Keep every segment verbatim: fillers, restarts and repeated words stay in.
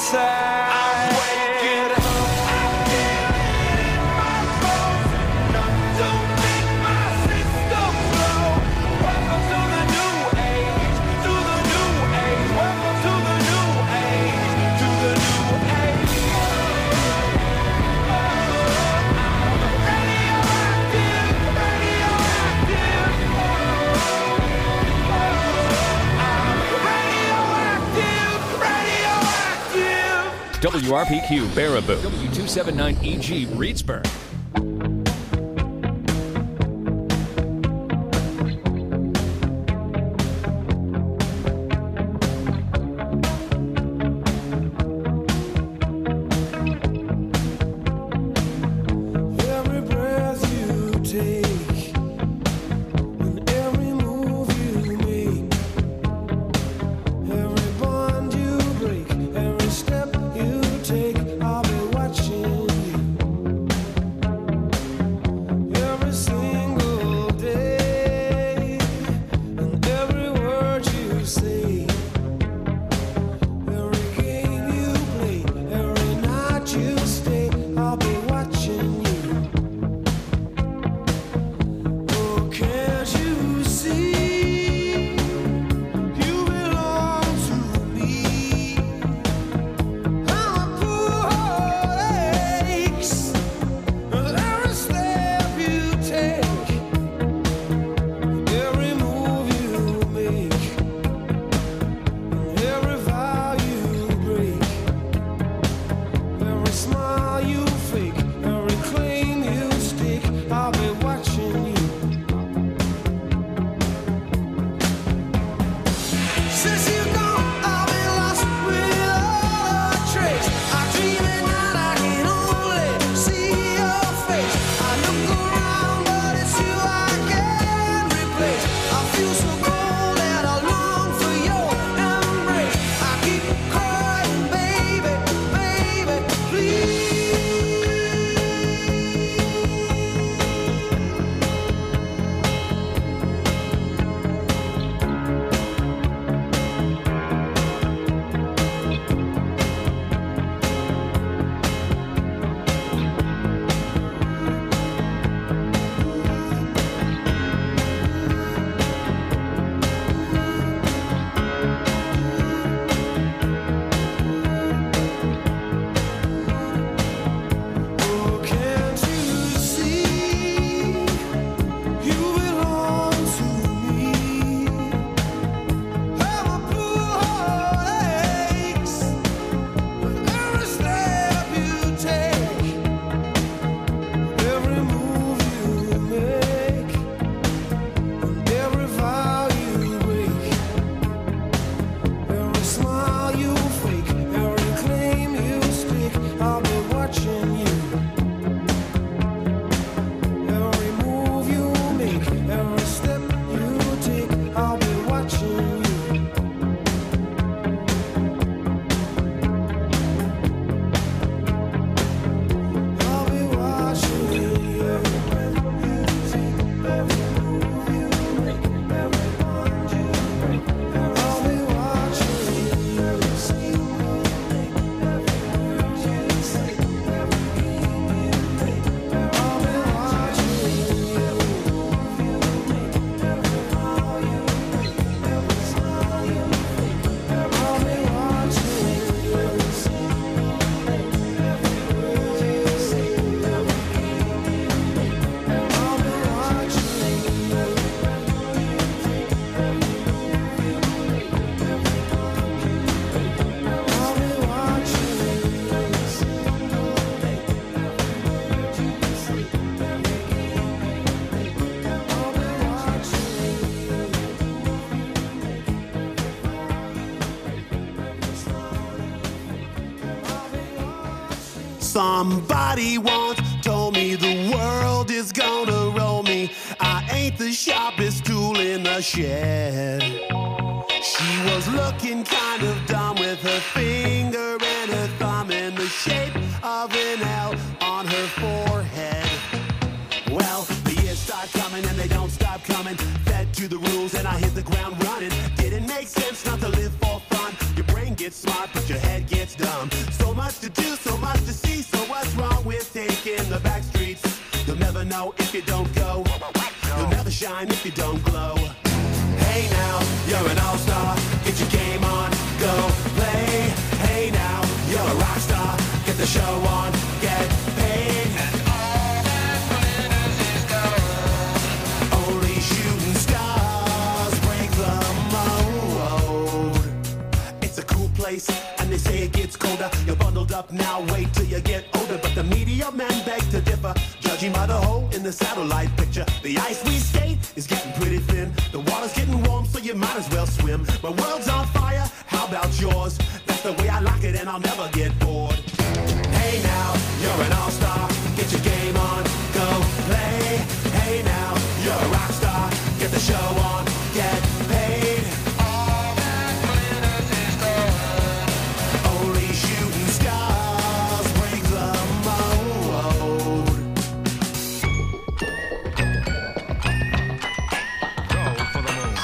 inside. I'm waking up. W R P Q Baraboo, W two seventy-nine E G Reedsburg. Somebody once told me the world is gonna roll me. I ain't the sharpest tool in the shed. She was looking kind of dumb with her finger and her thumb in the shape of an L on her forehead. Well, the years start coming and they don't stop coming. Fed to the rules and I hit the ground running. Didn't make sense not to live for fun. Your brain gets smart, but your head head gets dumb. So much to do, so much to see. So what's wrong with taking the back streets? You'll never know if you don't go. You'll never shine if you don't glow. Hey now, you're an all-star. Get your game on, go play. Hey now, you're a rock star. Get the show on, get paid. And all that glitters is gold. Only shooting stars break the mold. It's a cool place, and they say it gets colder. You're bundled up now, wait till you get older. But the media men beg to differ, judging by the hole in the satellite picture. The ice we skate is getting pretty thin. The water's getting warm, so you might as well swim. My world's on fire, how about yours? That's the way I like it, and I'll never get bored. Hey now, you're an all-star. Get your game on, go play. Hey now, you're a rock star. Get the show on, get paid. All that glitters is gold. Only shooting stars break the mold. Go for the moon.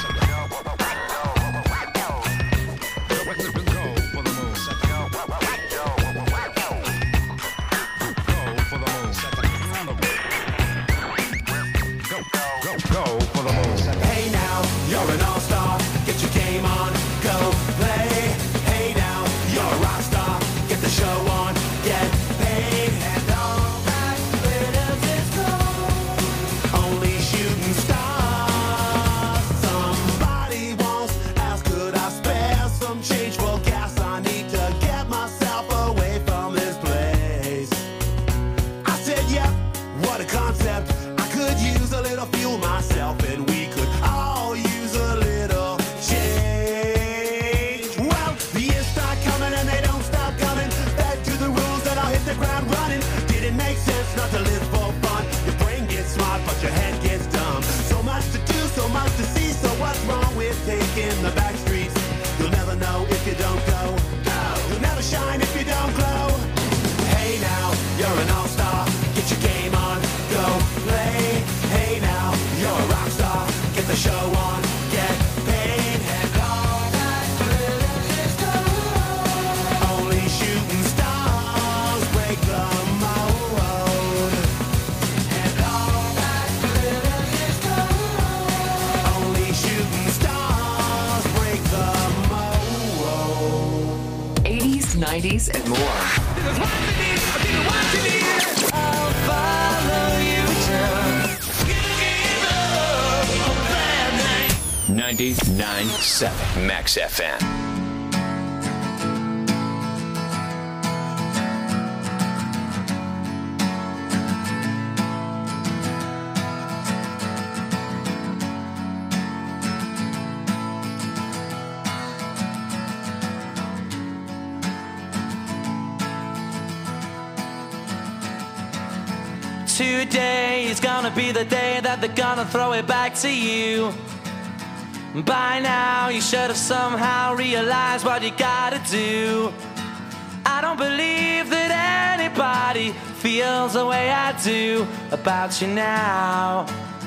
Go for the moon. Hey now, you're an all-star. Get your game on, go play. Hey now, you're a rock star. Get the show on, get paid. And all that glitters is gold. Only shooting stars. Somebody once asked, could I spare some change for gas? I need to get myself away from this place. I said, yep, what a concept. I could use a little fuel myself, and we could all use a little change. Well, the years start coming and they don't stop coming. Back to the rules and I'll hit the ground running. Didn't make sense not to live for fun. Your brain gets smart, but your head gets dumb. So much to do, so much to see. So what's wrong with taking the back streets? You'll never know if you don't go. Go. You'll never shine if you don't glow. Hey now, you're an all-star. Get your game on, go play. Hey now, you're a rock star. Get the show on, get paid. And all that glitters is gold. Only shooting stars break the mold. And all that glitters is gold. Only shooting stars break the mold. eighties, nineties, and more. I'll follow you down. ninety-nine point seven Max F M. Today is gonna be the day that they're gonna throw it back to you. By now you should have somehow realized what you gotta do. I don't believe that anybody feels the way I do about you now.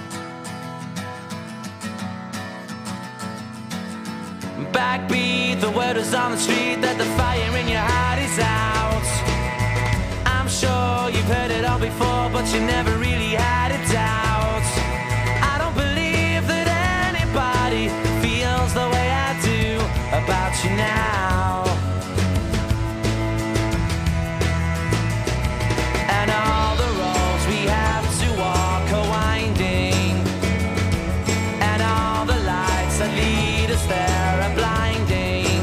Backbeat, the word is on the street that the fire in your heart is out. I'm sure you've heard it all before, but you never really had a doubt. I don't believe that anybody feels the way I do about you now. And all the roads we have to walk are winding, and all the lights that lead us there are blinding.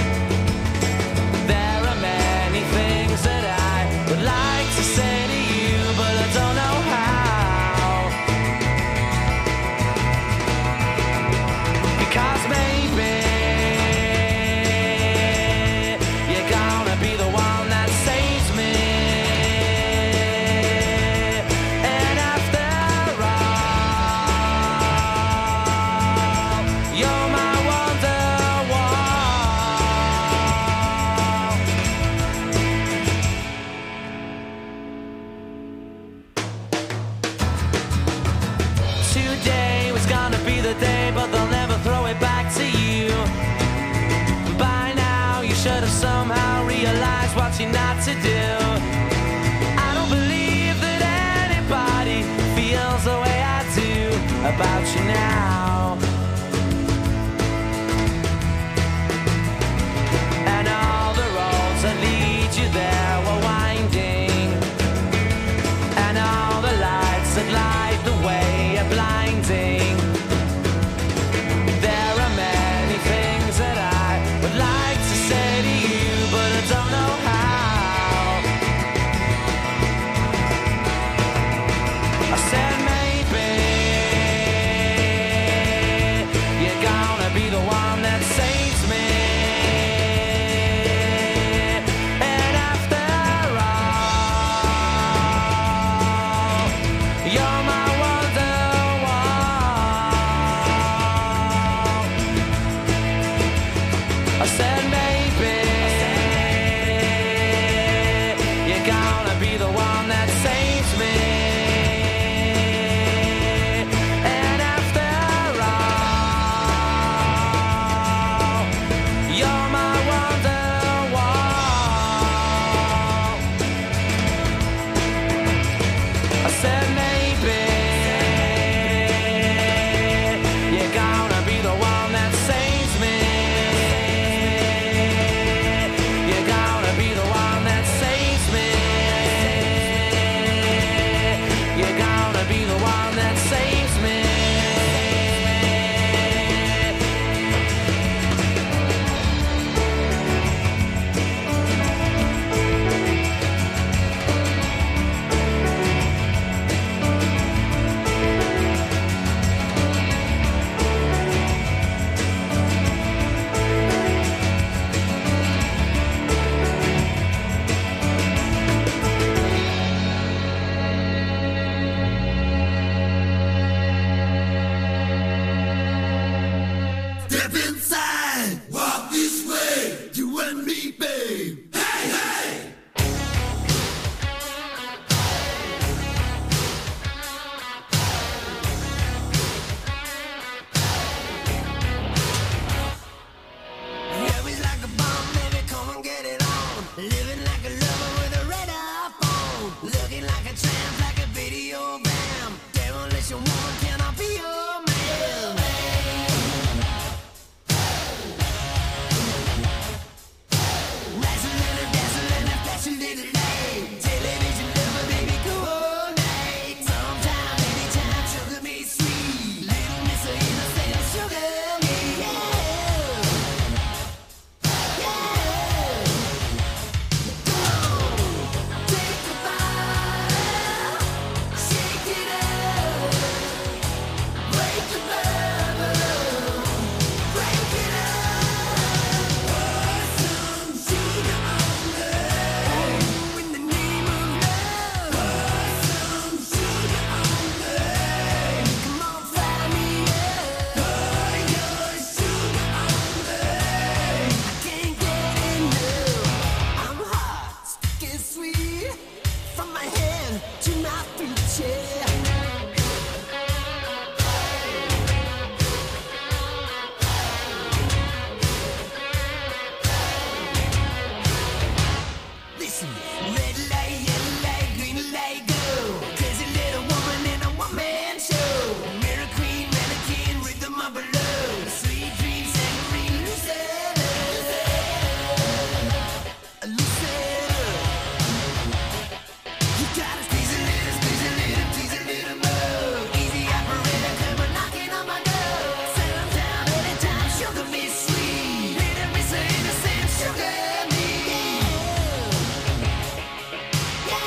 There are many things that I would like to say to you, but I don't know how. what you're not to do. I don't believe that anybody feels the way I do about you now. And all the roads that lead you there were winding, and all the lights that light the way are blinding. There are many things that I would like to say to you, but I don't know how. I said maybe you're gonna be the one that saves me. And after all, you're my wonderwall. I said maybe you're gonna be the one that saves me. And after all, you're my wonderwall. I said maybe you're gonna be the one that saves me. You're gonna be the one that saves me. You're gonna be the one that saves me. Step inside, walk this way, you and me, babe. Hey, hey! Yeah, we like a bomb, baby, come and get it on. Living like a lover with a radar phone. Looking like a tramp, like a video bam. Demolition woman, can I be your man? Dazzling and dazzling and flashing little light. Television lover, baby, cool all night. Sometime, anytime, sugar me sweet. Little Miss Innocent, sugar me, yeah. Yeah. Come on, take the fire, shake it up, break the bubble, break it up. Pour some sugar on me. Oh, in the name of love. Pour some sugar on me. Come on, fire me up. Pour your sugar on me. I can't get enough. I'm hot, sticky sweet, from my head to my feet, yeah. Listen, red light, yellow light, green light, go. Crazy little woman in a one-man show. Mirror queen, mannequin, rhythm of a love. Sweet dreams, saccharine, Lucetta. Lucetta. You gotta squeeze a little, squeeze a little, tease a little more. Easy operator, come on knocking on my door. Settle down anytime, sugar me sweet. Little Miss Innocent, sugar me. Yeah.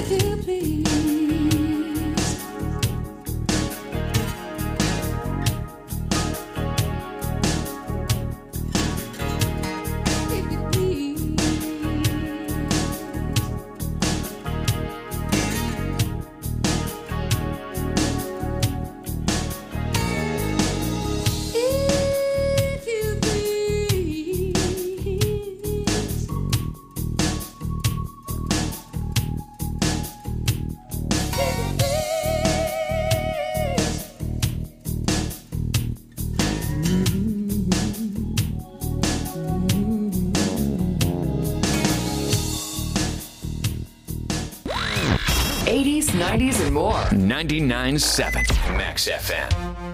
eighties, nineties, and more. ninety-nine point seven Max F M.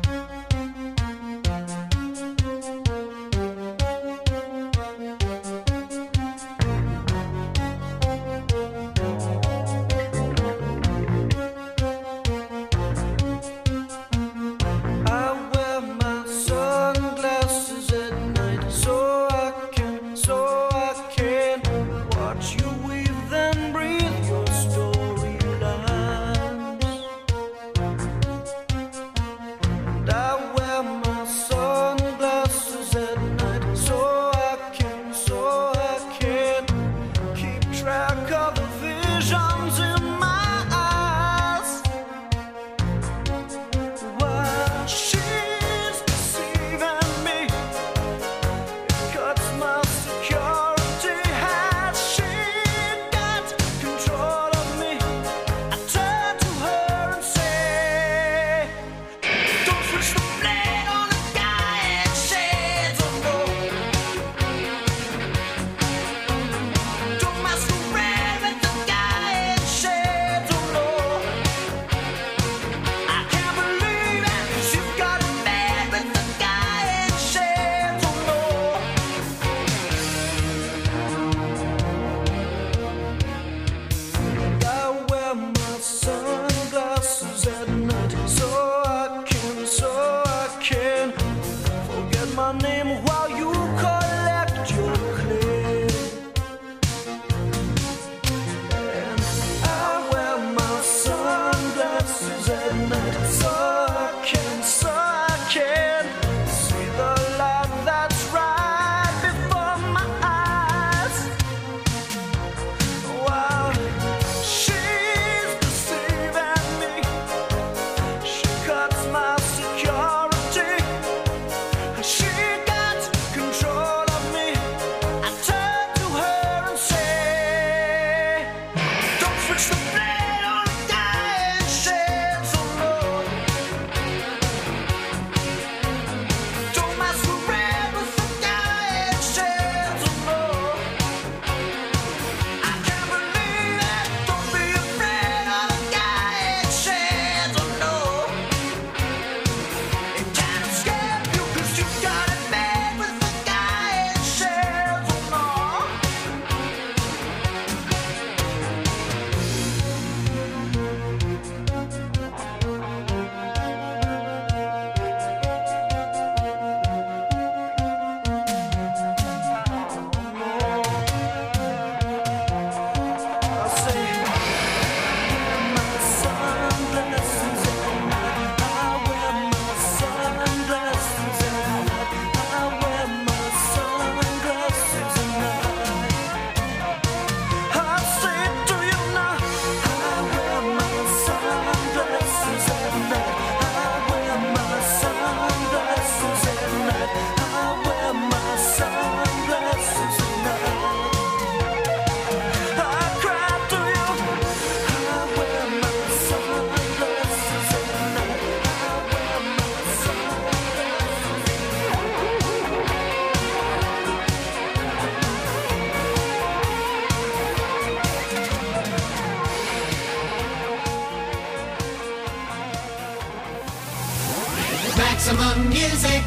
Maximum music,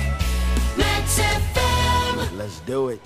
Max F M. Let's do it.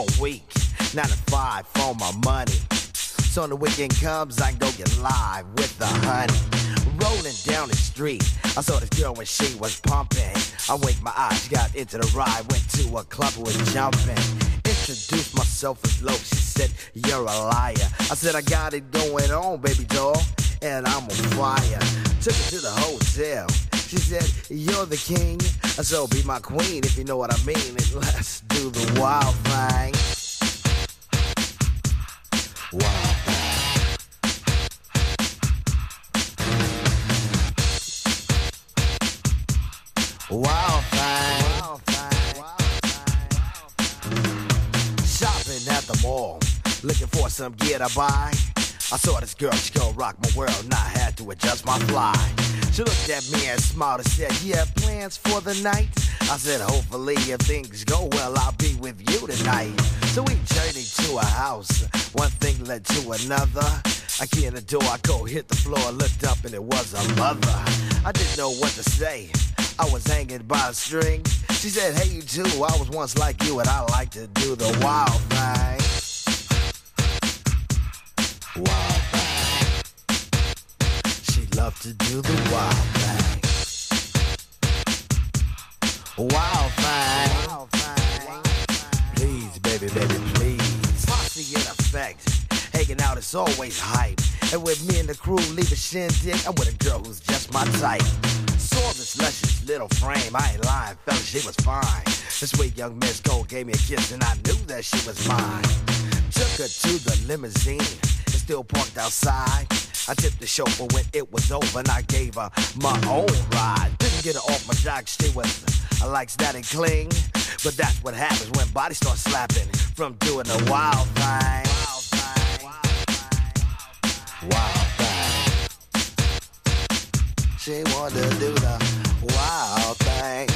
week, nine to five for my money. So when the weekend comes, I can go get live with the honey. Rolling down the street, I saw this girl when she was pumping. I winked my eyes, got into the ride, went to a club and was jumping. Introduced myself as low, she said, you're a liar. I said, I got it going on, baby doll, and I'm on fire. Took her to the hotel, she said, you're the king, so be my queen if you know what I mean, and let's do the wild thing. Wild thing. Wild thing. Wild thing. Shopping at the mall, looking for some gear to buy. I saw this girl, she gon' rock my world, and I had to adjust my fly. She looked at me and smiled and said, you have plans for the night? I said, hopefully if things go well, I'll be with you tonight. So we journeyed to a house, one thing led to another. I key in the door, I go hit the floor, looked up and it was a mother. I didn't know what to say, I was hanging by a string. She said, hey you too, I was once like you and I like to do the wild thing. Wild thing. She loved to do the wild thing. Wild thing. Wild thing. Please, baby, baby, please. Posse in effect. Hanging out is always hype. And with me and the crew leave a shindig, I'm with a girl who's just my type. Saw this luscious little frame, I ain't lying, fella, she was fine. This sweet young Miss Gold gave me a kiss and I knew that she was mine. Took her to the limousine, it's still parked outside. I tipped the chauffeur when it was over and I gave her my own ride. Didn't get her off my jock, she was, I likes that and cling. But that's what happens when bodies start slapping from doing the wild thing. Wild thing. Wild thing. She wanted to do the wild thing.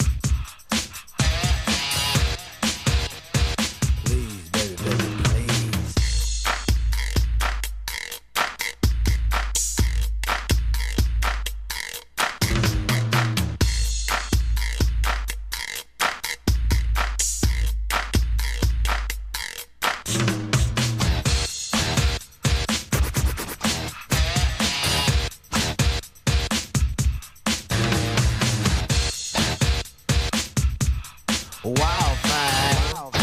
Please, baby, baby, please. Wild thing.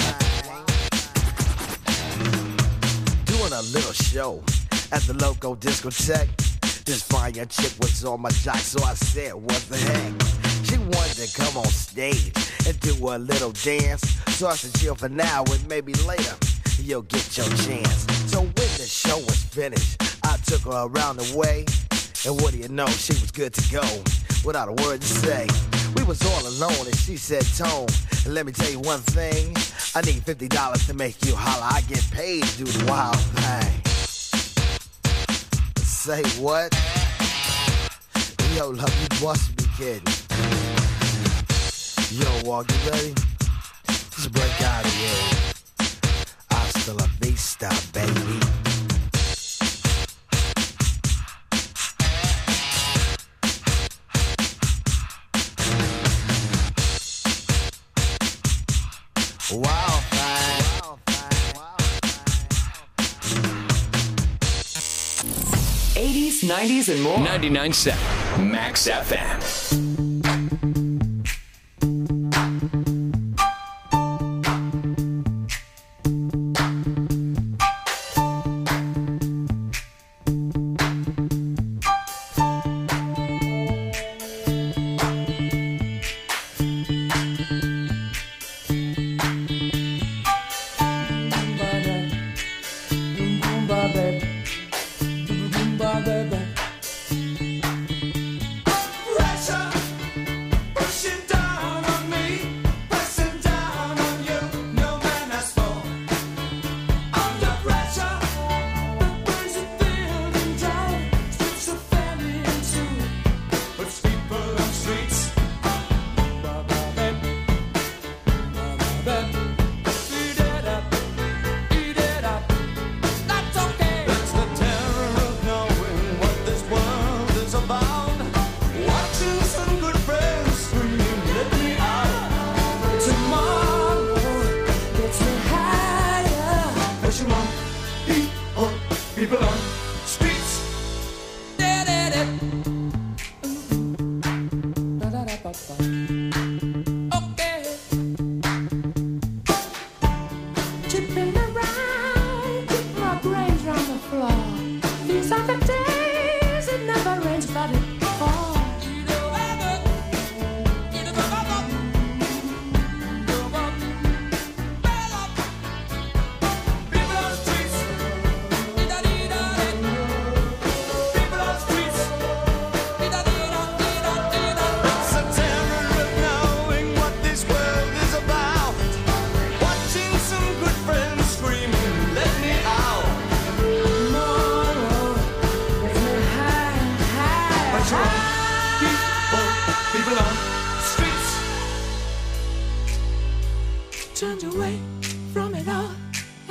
Doing a little show at the local discotheque. This fine young chick was on my jock, so I said, what the heck? She wanted to come on stage and do a little dance. So I said, chill for now and maybe later you'll get your chance. So when the show was finished, I took her around the way. And what do you know, she was good to go without a word to say. We was all alone and she said, Tone, let me tell you one thing. I need fifty dollars to make you holler. I get paid to do the wild thing. Say what? Yo, love, you must be kidding. Yo, Walk, you ready? Just break out of here. Hasta la vista, baby. Wild thing. eighties, nineties, and more. ninety-nine point seven Max F M. Pressure.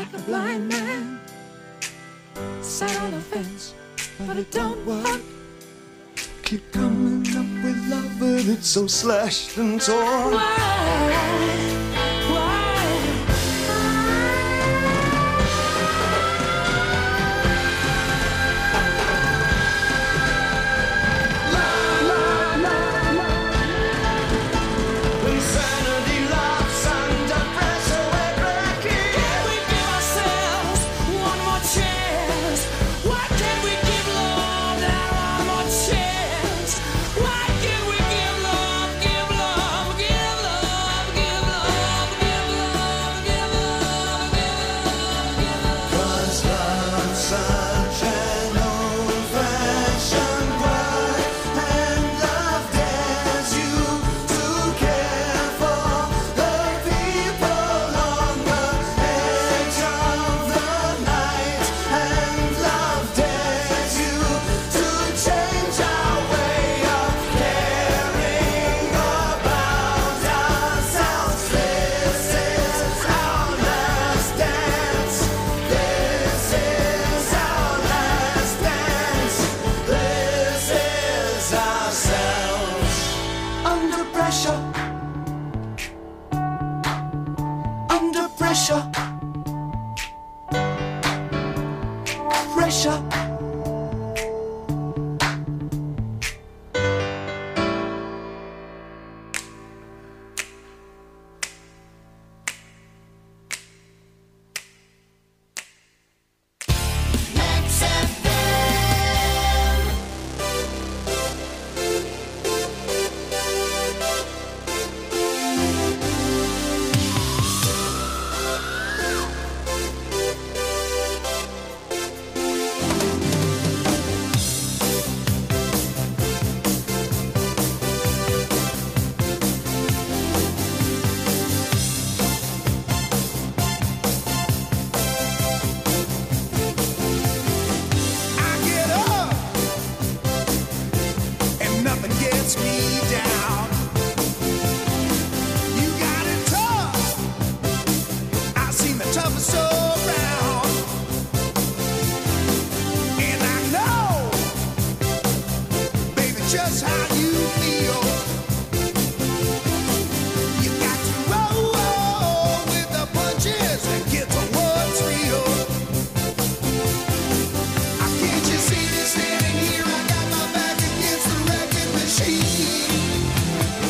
like a blind man. Sat on the fence, but it don't work. Keep coming up with love, but it's so slashed and torn. Why?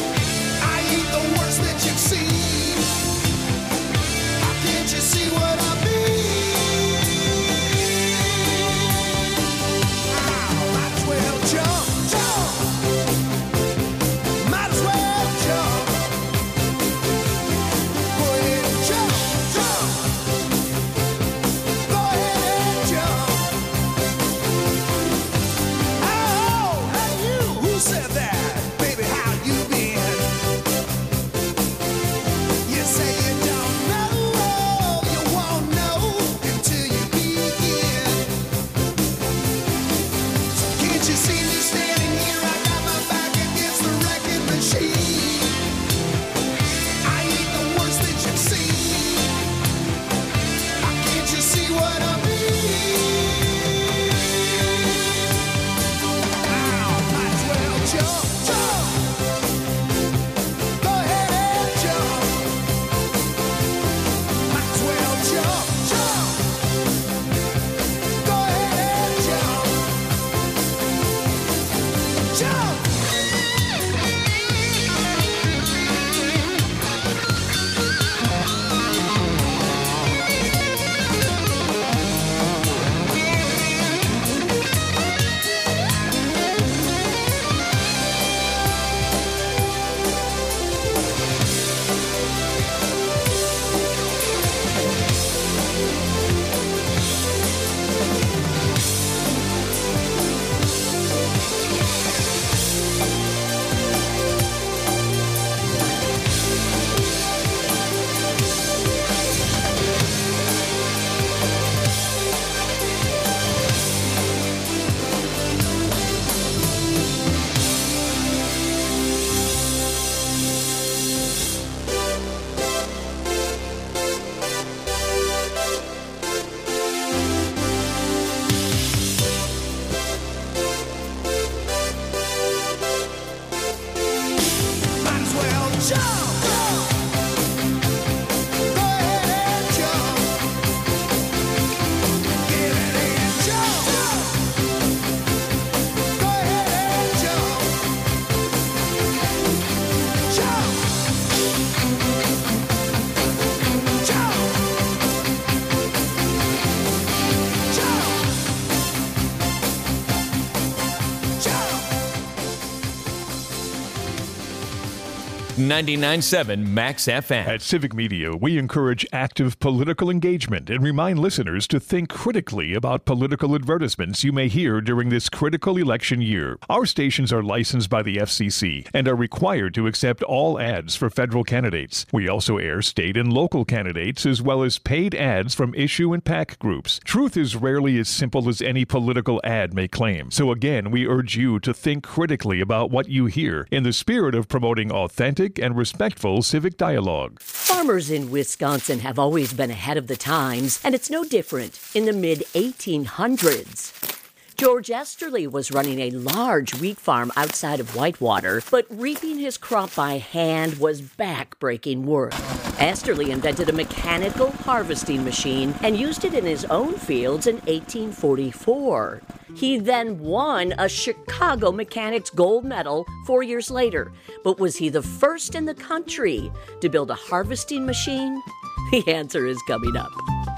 Can't you see what I'm ninety-nine point seven Max F M. At Civic Media, we encourage active political engagement and remind listeners to think critically about political advertisements you may hear during this critical election year. Our stations are licensed by the F C C and are required to accept all ads for federal candidates. We also air state and local candidates as well as paid ads from issue and PAC groups. Truth is rarely as simple as any political ad may claim. So again, we urge you to think critically about what you hear in the spirit of promoting authentic and respectful civic dialogue. Farmers in Wisconsin have always been ahead of the times, and it's no different in the mid eighteen hundreds. George Esterly was running a large wheat farm outside of Whitewater, but reaping his crop by hand was back-breaking work. Esterly invented a mechanical harvesting machine and used it in his own fields in eighteen forty-four. He then won a Chicago Mechanics Gold Medal four years later. But was he the first in the country to build a harvesting machine? The answer is coming up.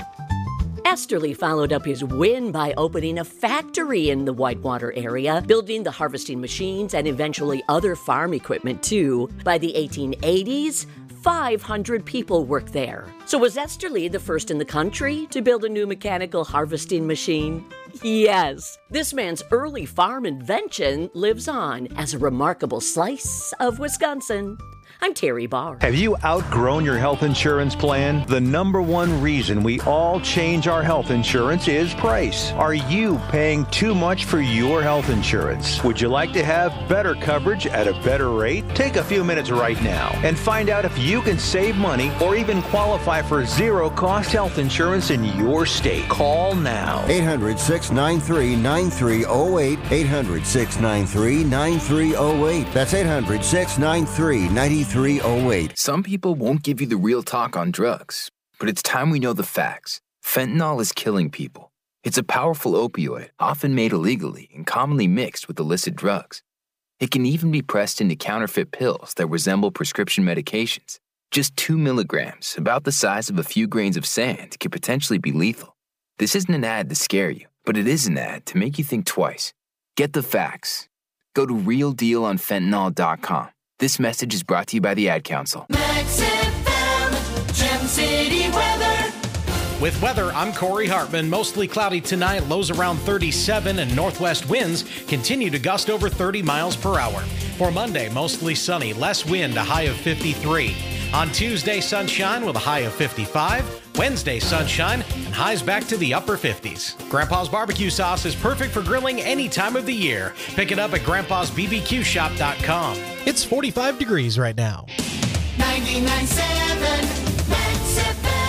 Esterly followed up his win by opening a factory in the Whitewater area, building the harvesting machines and eventually other farm equipment too. By the eighteen eighties, five hundred people worked there. So was Esterly the first in the country to build a new mechanical harvesting machine? Yes. This man's early farm invention lives on as a remarkable slice of Wisconsin. I'm Terry Barr. Have you outgrown your health insurance plan? The number one reason we all change our health insurance is price. Are you paying too much for your health insurance? Would you like to have better coverage at a better rate? Take a few minutes right now and find out if you can save money or even qualify for zero-cost health insurance in your state. Call now. eight hundred, six nine three, nine three zero eight. eight hundred, six nine three, nine three zero eight. That's eight hundred, six nine three, nine three three oh eight. Some people won't give you the real talk on drugs, but it's time we know the facts. Fentanyl is killing people. It's a powerful opioid, often made illegally and commonly mixed with illicit drugs. It can even be pressed into counterfeit pills that resemble prescription medications. Just two milligrams, about the size of a few grains of sand, could potentially be lethal. This isn't an ad to scare you, but it is an ad to make you think twice. Get the facts. Go to real deal on fentanyl dot com. This message is brought to you by the Ad Council. Max F M, Gem City weather. With weather, I'm Corey Hartman. Mostly cloudy tonight, lows around thirty-seven, and northwest winds continue to gust over thirty miles per hour. For Monday, mostly sunny, less wind, a high of fifty-three. On Tuesday, sunshine with a high of fifty-five. Wednesday, sunshine, and highs back to the upper fifties. Grandpa's barbecue sauce is perfect for grilling any time of the year. Pick it up at grandpas b b q shop dot com. It's forty-five degrees right now. ninety-nine point seven Max F M.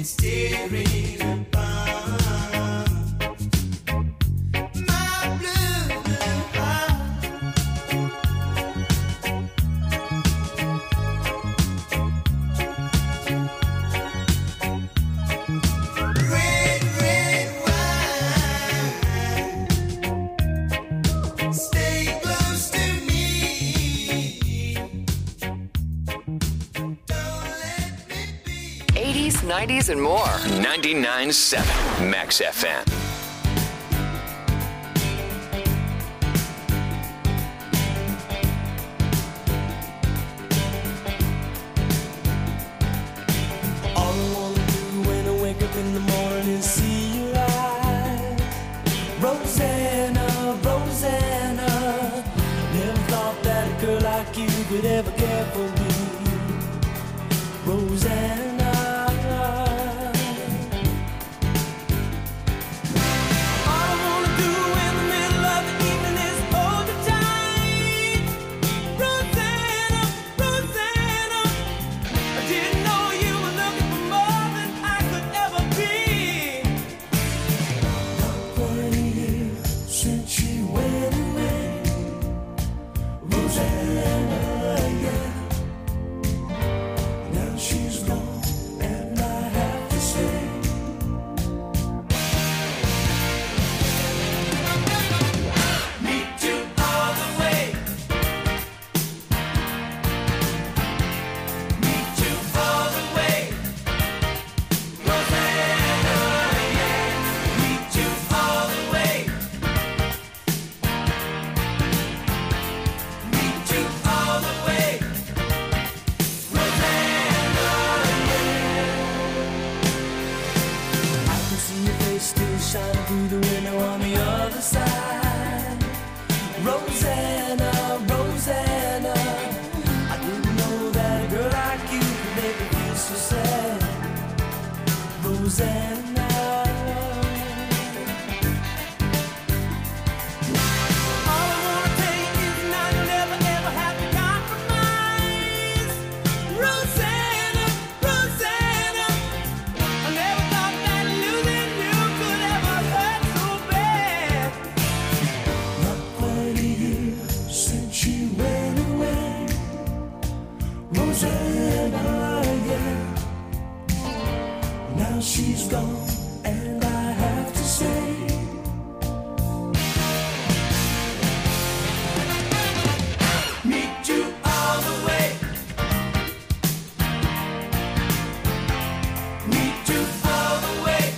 staring upon my blue, blue heart. Red, red wine, stay close to me. eighties, nineties, and more. ninety-nine point seven Max F M. All I wanna do when I wake up in the morning is see your eyes. Rosanna, Rosanna, never thought that a girl like you could ever care for me. Rosanna. All I wanna do in the middle of the evening is hold you tight. Rosanna, Rosanna, I didn't know you were looking for more than I could ever be. Not quite a year since she went away. Rosanna, yeah. Now she's gone, and I have to say, meet you all the way. Meet you all the way. Rosanna, yeah. Meet you all the way. Meet you all the way. I can see your face still shining through the window on the other side. Rosanna, Rosanna, I didn't know that a girl like you could make me feel so sad. Rosanna. All I wanna tell you is now you'll never ever have to compromise. Rosanna, Rosanna, I never thought that losing you could ever hurt so bad. Not quite a year since she went away. Rosanna, yeah. Now she's gone, and I have to say, meet you all the way. Meet you all the way.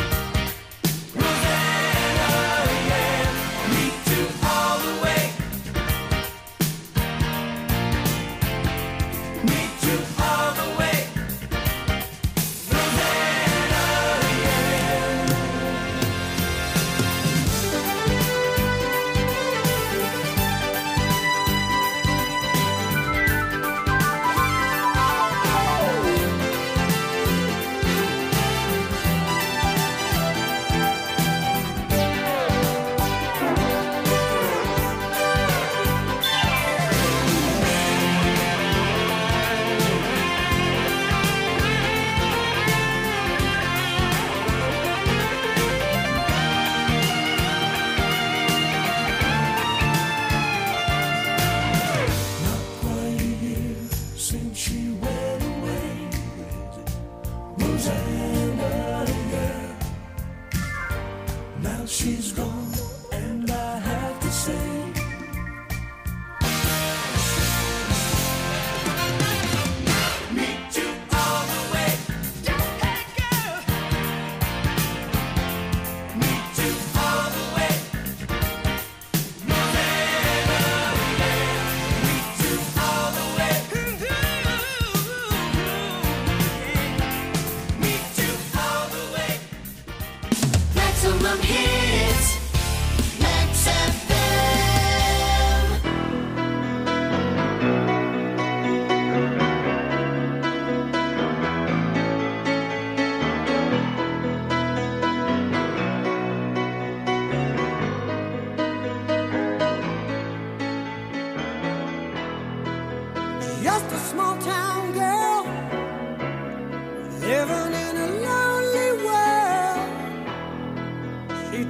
Rosanna, yeah. Meet you all the way. Meet you all the way. Rosanna, yeah. Not quite a year since she went away. Rosanna, yeah. Now she's gone, and I have to say, meet you all the way. Hey, girl. Meet you all the way. Rosanna, yeah. Meet you all the way. Meet you all the way. Maximum hits.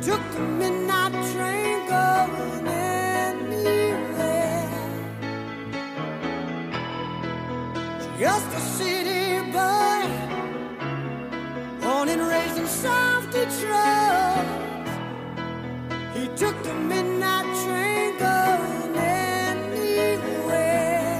took the midnight train going anywhere. Just a city boy, born and raised in South Detroit. He took the midnight train going anywhere.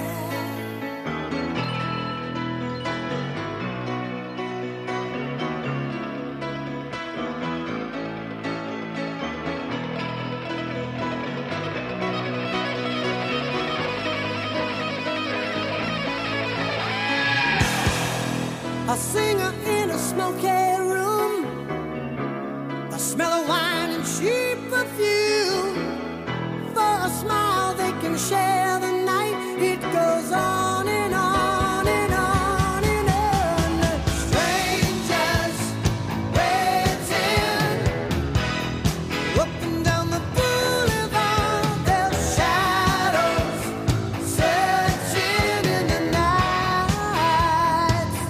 A singer in a smoky room, the smell of wine and cheap perfume. For a smile they can share the night. It goes on and on and on and on. Strangers waiting up and down the boulevard. Their shadows searching in the night.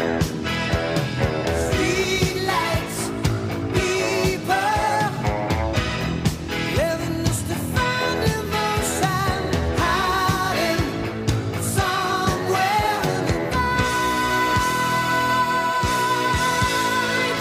Streetlights, people living just to find emotion, hiding somewhere in the night.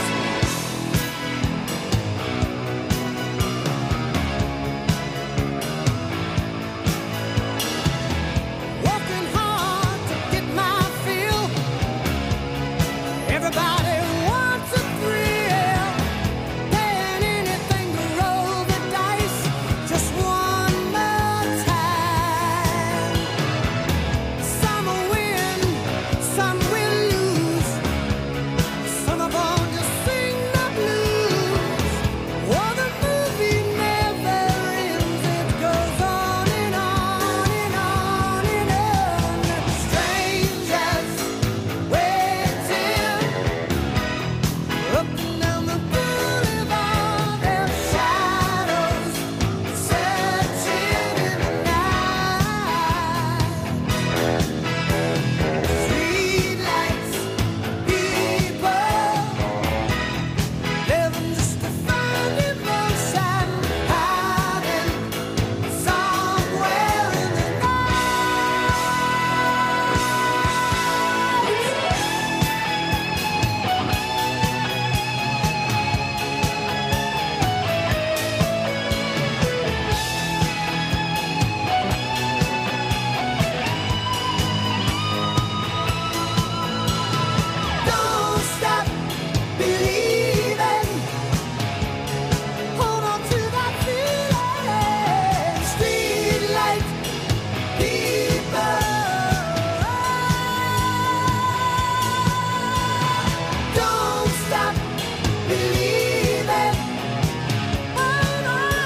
Working hard to get my fill. Everybody wants a thrill, paying anything to roll the dice just one more time. Some will win, some will lose. Some are born to sing the blues. Oh, the movie never ends. It goes on and on and on and on. Strangers waiting up and down the boulevard. Their shadows searching in the night. Streetlights, people living just to find emotion, hiding somewhere in the Don't stop believing. Hold on to that feeling. Streetlight people. Don't stop believing. Hold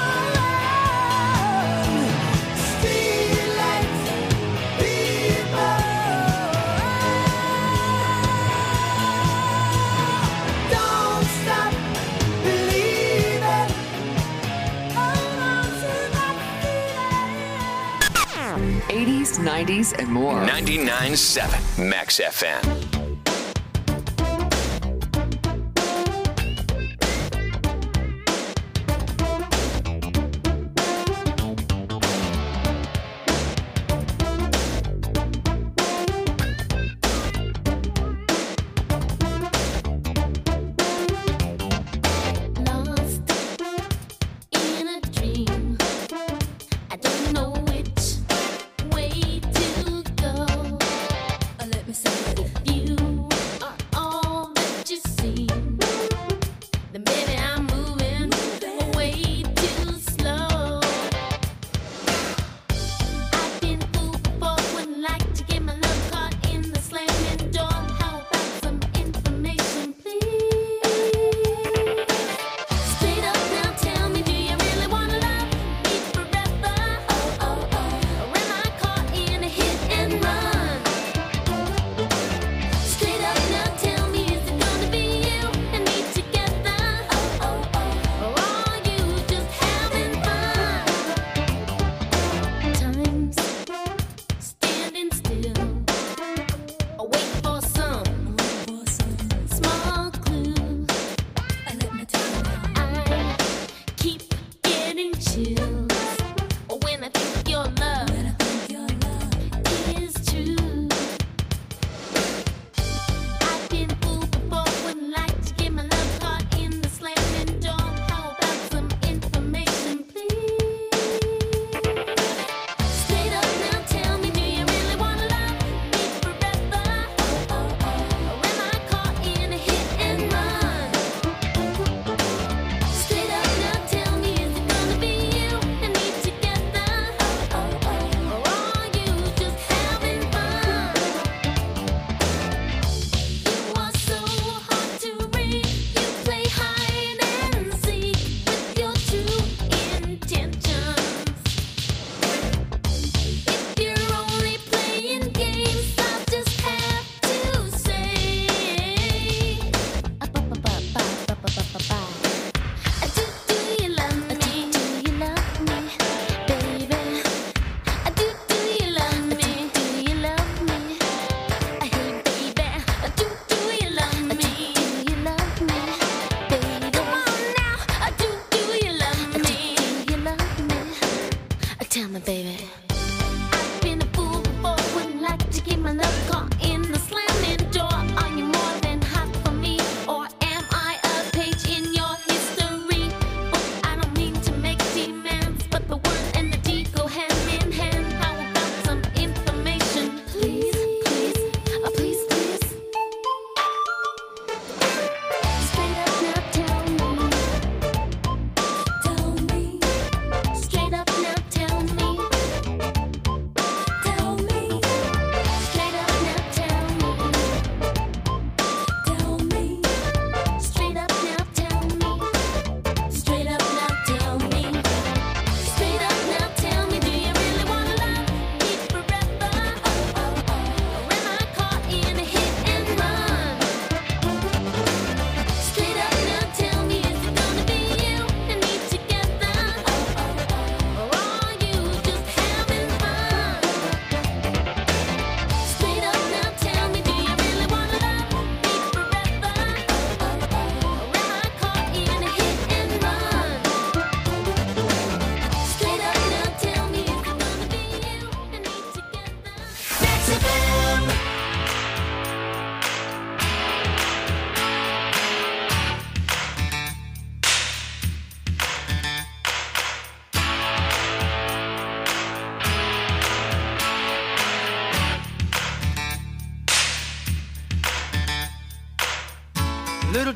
on. Streetlight people. Don't stop believing. Hold on to that feeling. eighties, nineties, and more. ninety-nine point seven Max F M. Lost in a dream. I don't know which way to go. Let me say it. If you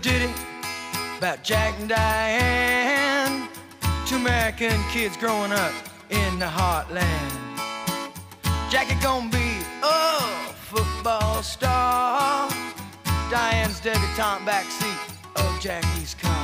ditty about Jack and Diane, two American kids growing up in the heartland. Jackie gonna be a football star, Diane's debutante backseat of Jackie's car.